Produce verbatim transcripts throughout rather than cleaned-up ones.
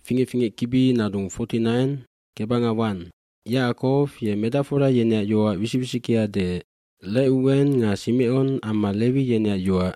finge-finge kibi nadung forty-nine kebanga one. Yaakov ye metafora yenya yoa wisibisikia de Leuwen nga Simeon ama Levi yenya yoa.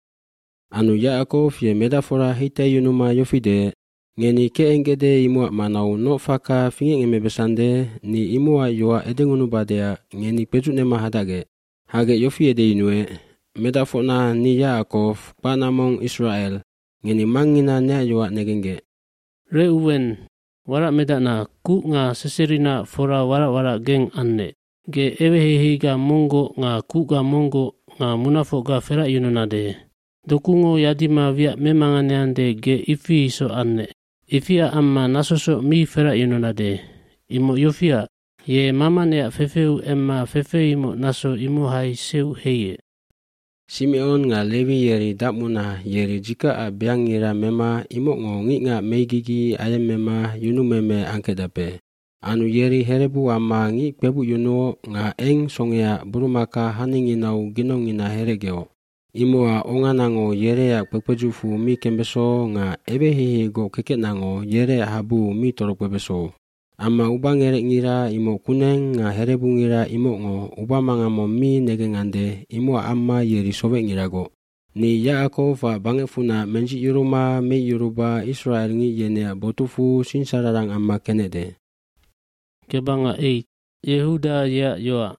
Anu Yaakov ye metafora hite yunuma yofide ngeni keengede imua manau no faka finge ngeme besande ni imua yoa edengunu badea ngeni pejune mahadage. Hage yofi ede inue metafona ni Yaakov panamong Israel ngeni mangina ne yoa negenge. Reuwen wara medana ku nga seserina fora wara wara geng anne ge ewehehi ga mongo nga ku ga mongo nga munafo ga fera yununade dokungo yadima via memanganeande ge ifi so anne ifia amma nasoso mi fera yununade imo yofia ye mama ne fefeu emma fefeimo naso imo hai seu heye. Simeon nga Levi yeri dapmuna yeri jika a biangira mema imo ngongi nga meigigi ayam mema yunu meme angkedape. Anu yeri herebu ama ngi kwebu yuno nga eng songea burumaka haninginau ginongina heregeo. Imo a onganango yere a kwekwejufu mi kembeso nga ebehihi go kekenango yere a habu mi toropwebeso. Ama ubangere ngira imo kuneng nga herebu ngira imo ngo ubamangamo mi negengande imo amma yeri sobe ngirago. Ni Yaakov a bangefuna menji yuruma me yuruba Israel ngi yene botufu sinsararang amma kenede. Kebanga eight. Yehuda ya yoa.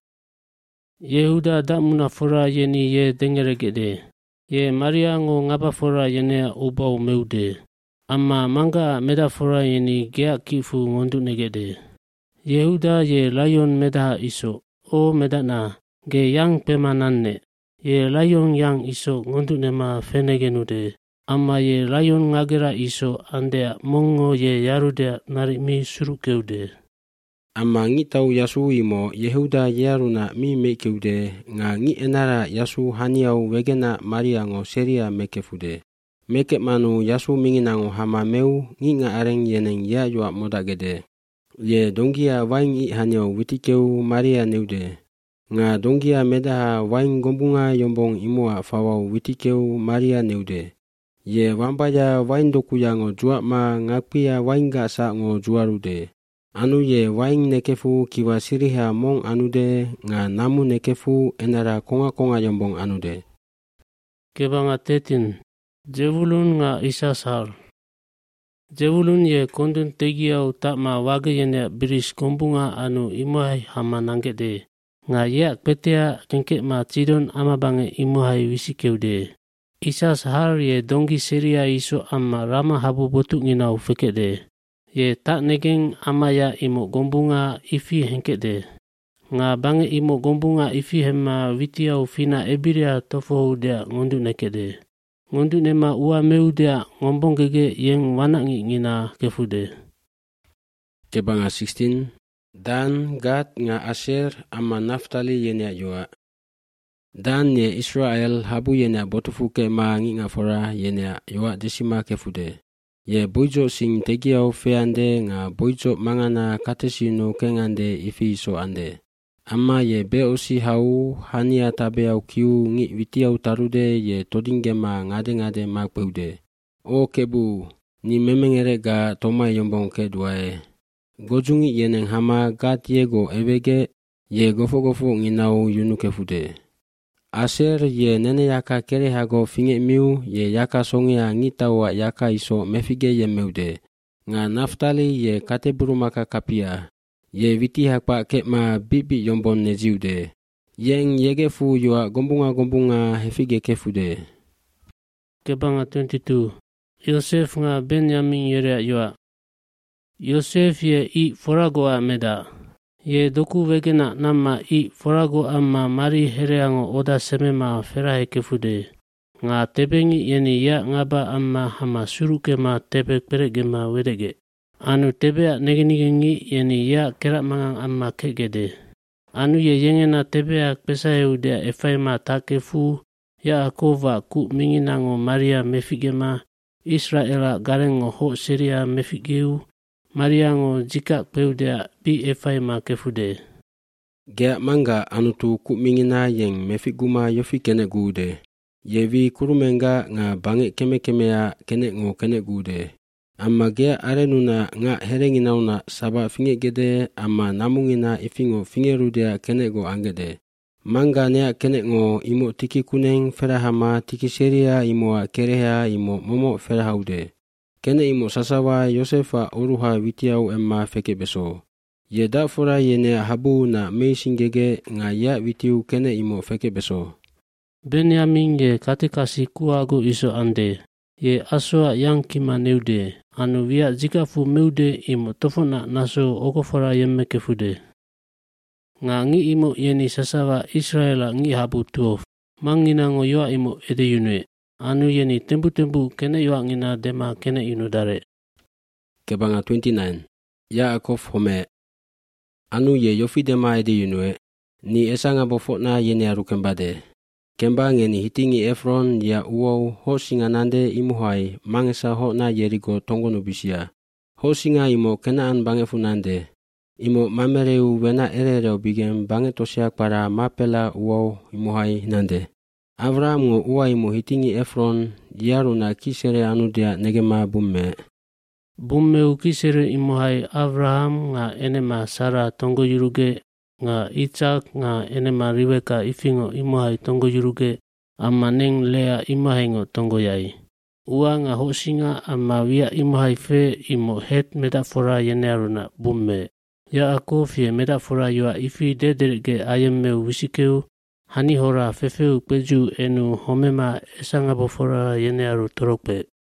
Yehuda damuna fora yeni ye dengeregede. Ye Maria ngo ngaba fora yene ubau meude. Amma manga meda fora yeni gea kifu ngondu negede. Yehuda ye lion meda iso. O medana ge yang pemananne. Ye lion yang iso ngondu nema fenegenude. Amma ye lion ngagera iso andea mongo ye yarude narimi surukeude. Amma ngi tau yasu imo Yehuda yaruna mi mekeude nga ngi enara yasu haniau wegena Maria ngo seria mekefude. Meke manu yasu minginango hama meu ngi nga areng yeneng ya yua modagede. Ye dongia waing i haniau witikeu Maria neude. Nga dongia medaha waing gombunga yombong imua fawau witikeu Maria neude. Ye wambaya waing dokuya ngo jua ma ngakpia waing gasa ngo juarude. Anu ye waing nekefu kiwa siriha mong anude nga namu nekefu enara konga konga yombong anude. Kebanga thirteen. Jevulun nga Isasar. Jevulun ye kondun tegiau takma wage yene biris kombunga anu imuhai hama nangede. Nga ye petea kengke ma tidon ama bange imuhai wisikeude. Isasar ye dongi seria iso amma rama habu botu nginau fekede. Ye tak negeng amaya imo gombunga ifi hengkede. Nga bange imo gombunga ifi hema witiau fina ebiria tofohu dea ngondu nekede. Ngondu nema ua meudea ngombong gege yeng wanangi ngina kefude. Kebanga sixteen. Dan, Gad nga Asher ama Naftali yenya yoa. Dan ye Israel habu yenya botufuke ma ngi nga fora yenya yoa desima kefude. Ye boijo sing tegiau feande nga boijo mangana katesino kengande ifi iso ande. Amma ye beosi hau hania tabeau kiu ngi witiau tarude ye todingema ngade-ngade makpeude. O kebu, ni memengere ga toma yombong keduae. Gojungi yeneng hama gat yego ebege ye gofo-gofo nginau yunu kefude. Asher ye nene yaka kere hago finge miu ye yaka songea ngitawa yaka iso mefige ye meude. Nga Naftali ye kateburu maka kapia. Ye witi hakpa kekma bibi yombon neziude. Yeng yegefu yoa gombunga-gombunga hefige kefude. Kebanga twenty-two. Yosef nga Benjamin yere yoa. Yosef ye i foragoa meda. Ye doku wegena nama i forago amma mari hereango oda semema ferahe kefude. Nga tebengi yeni ya ngaba amma hama suruke ma tebe peregema wedege. Anu tebea negenigengi yeni ya kerak mangang amma kegede. Anu ye yengena tebea pesaheudia efaima takefu ya akova ku minginango Maria mefigema Israela garengo ho seria mefigeu Mariango jika peudia bi efaima kefude. Gea manga anutu ku mingina yeng mefiguma yofi kene gude. Yevi kurumenga nga bange keme kemea kene ngo kene gude. Amma gea arenuna nga herenginauna saba fingegede amma namungina ifingo fingerudea kenego angede. Manga nea kenengo imo tiki kuneng ferahama tiki seria imoa kereha imo momo ferahaude. Kene imo sasawa Yosefa oruha witiau emma feke beso. Ye da fora yene habu na meisingege nga ya witiu kene imo feke beso. Benyamin ye katikasi kuago iso ande. Ye aswa yang kima neude. Anu via zikafu meude imo tofona naso okofora yemme kefude. Nga ngi imo yeni sasawa Israela ngi habu tuof. Mangina ngo yoa imo ede yunwe. Anu yeni tembu-tembu kene yoa ngina dema kene inudare. Kebanga twenty-nine. Yaakov home. Anu ye yofi dema ede yunwe. Ni esanga bofotna yene arukembade. Kemba ngeni hitingi Efron ya uwau hosinga nande imuhai mangesa hotna Yeriko tongono bisia. Hosinga imo kenaan bangefu nande. Imo mamereu wena erereo bigem bange tosiak para mapela uwau imuhai nande. Avraham ngo uwa imo hitingi Efron yaruna kisere anudia negema bumme. Bumme u kisere imuhai Avraham nga enema Sara tongo yuruge. Nga Itzak nga enema Rebeka ifingo imuhai tongo yuruge amma neng Lea imuhaingo tongo yai. Ua nga hosinga amma wia imuhai fe imo het metafora yenearuna bumme. Yaakov ye metafora yoa ifi dederge ayemmeu wisikeu hani hora fefeu peju enu homema esanga bofora yenearu torokpe.